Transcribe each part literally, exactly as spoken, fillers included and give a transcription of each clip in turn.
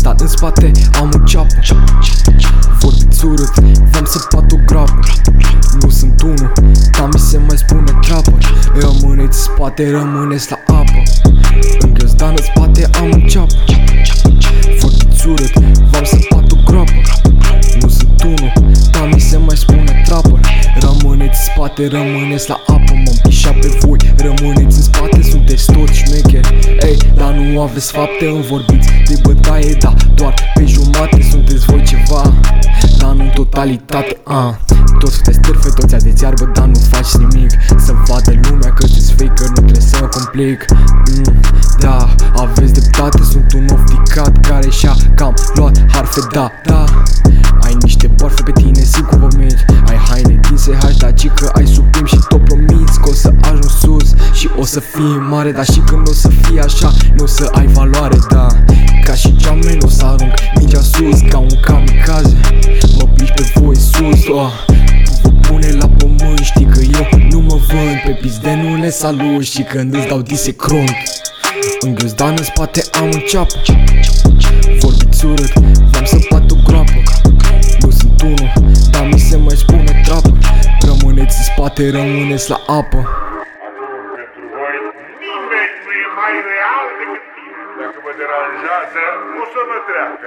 dar în spate am un ceapă. Vorbiți urât, v-am săpat o groapă. Nu sunt unul, dar mi se mai spune trapă. Rămâneți în spate, rămâneți la apă. În găzdan în spate am un ceapă. Vorbiți urât, v-am săpat o groapă. Nu sunt unul, dar mi se mai spune trapă. Rămâneți în spate, rămâneți la apă. M-am pișat pe voi, rămâneți în spate, sunteți toți șmecheri. Ei, dar nu aveți fapte, îmi vorbiți de bătaie, da, doar pe jumate sunteți voi ceva, dar nu în totalitate. ah. Toți sunteți târfe, toți aveți iarbă, dar nu faci nimic. Să vadă lumea că sunteți faker, nu trebuie să mă complic. mm, Da, aveți dreptate, sunt un ofticat care și-a cam luat harfe, da, da. Ai niște borfe pe tine, simt cum vomit. Ai haine din S H, dar ci că ai suprim și tot promiți că o să ajungi sus și o să fii mare. Dar și când o să fii așa, nu o să ai valoare, da. Ca și geamene o să arunc mingea sus ca un kamikaze. Mă piși pe voi sus, oh. Vă pune la pământ, știi că eu nu mă vând. Pe pizde nu le salut și când îți dau dise crunt. În găzdan în spate am un ceapă. Vorbiți urât, v-am săpat o groapă. Nu sunt unul, dar mi se mai spune trapă. Rămâneți în spate, rămâneți la apă. Pentru voi nimeni nu e mai real decât tine. Dacă vă deranjează, o să vă treacă.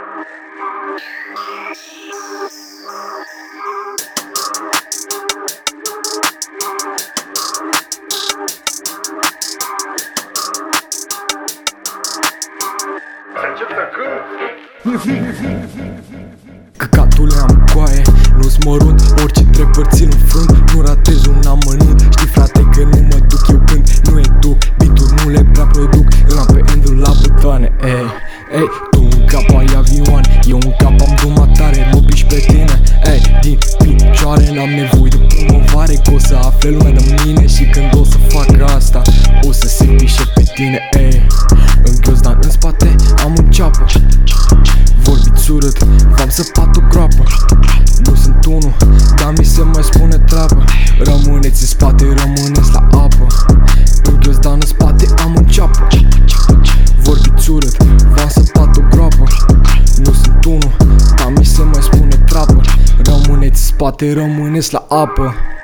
Să încep să cânt. Căcatule am coaie, nu-s mărunt, orice trepăr țin în frânt. Nu ratez un amănunt, știi frate că nu mă duc eu când nu educ. Beat-uri nu le prea produc, îl am pe Andrew la butoane. Ei, ei, tu în cap ai avion, eu în cap am dumatare. Mă piși pe tine, ei, din picioare. N-am nevoie de promovare, că o să afle lumea de mine. Și când o să fac asta, o să se pișe pe tine, ei. În găzdan în spate am un ceapă. Vorbiți urât, v-am săpat o groapă. Nu sunt unul, dar mi se mai spune treabă. Rămâneți în spate, rămâneți la apă. În găzdan în spate am un ceapă. Vorbiți urât, v-am săpat o groapă. Nu sunt unul, dar mi se mai spune treabă. Rămâneți în spate, rămâneți la apă.